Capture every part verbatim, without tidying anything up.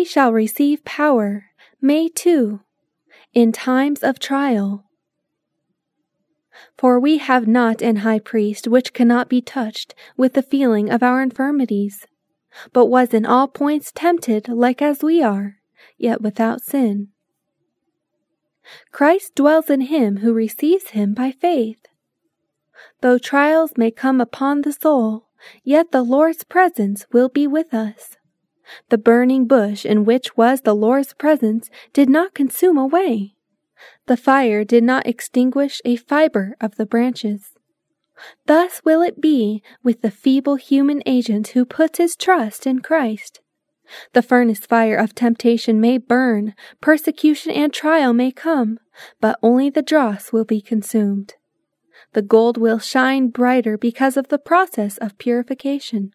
shall receive power, may too, in times of trial. For we have not an high priest which cannot be touched with the feeling of our infirmities, but was in all points tempted like as we are, yet without sin. Christ dwells in him who receives him by faith. Though trials may come upon the soul, yet the Lord's presence will be with us. The burning bush in which was the Lord's presence did not consume away. The fire did not extinguish a fiber of the branches. Thus will it be with the feeble human agent who puts his trust in Christ. The furnace fire of temptation may burn, persecution and trial may come, but only the dross will be consumed. The gold will shine brighter because of the process of purification.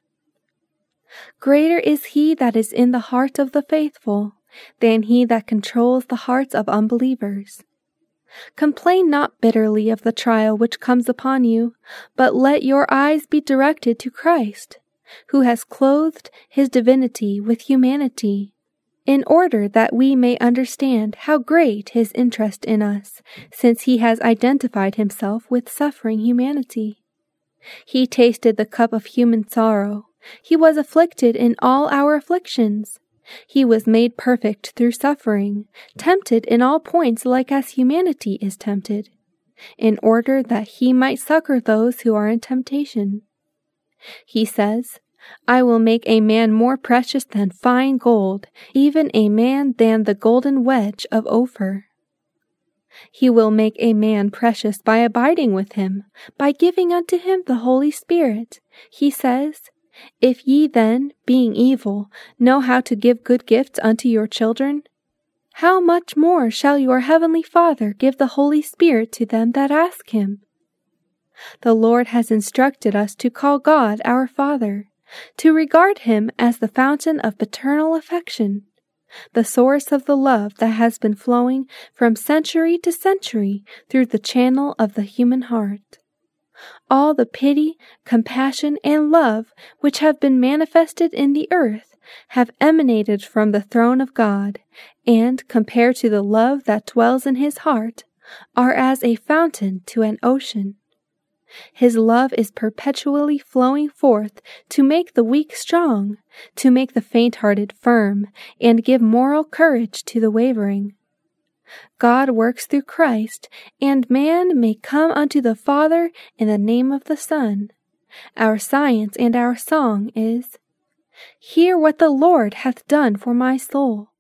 Greater is he that is in the heart of the faithful than he that controls the hearts of unbelievers. Complain not bitterly of the trial which comes upon you, but let your eyes be directed to Christ, who has clothed his divinity with humanity, in order that we may understand how great his interest in us, since he has identified himself with suffering humanity. He tasted the cup of human sorrow. He was afflicted in all our afflictions. He was made perfect through suffering, tempted in all points like as humanity is tempted, in order that he might succor those who are in temptation. He says, I will make a man more precious than fine gold, even a man than the golden wedge of Ophir. He will make a man precious by abiding with him, by giving unto him the Holy Spirit. He says, If ye then, being evil, know how to give good gifts unto your children, how much more shall your heavenly Father give the Holy Spirit to them that ask him? The Lord has instructed us to call God our Father, to regard him as the fountain of paternal affection, the source of the love that has been flowing from century to century through the channel of the human heart. All the pity, compassion, and love which have been manifested in the earth have emanated from the throne of God, and, compared to the love that dwells in his heart, are as a fountain to an ocean. His love is perpetually flowing forth to make the weak strong, to make the faint-hearted firm, and give moral courage to the wavering. God works through Christ, and man may come unto the Father in the name of the Son. Our science and our song is, Hear what the Lord hath done for my soul.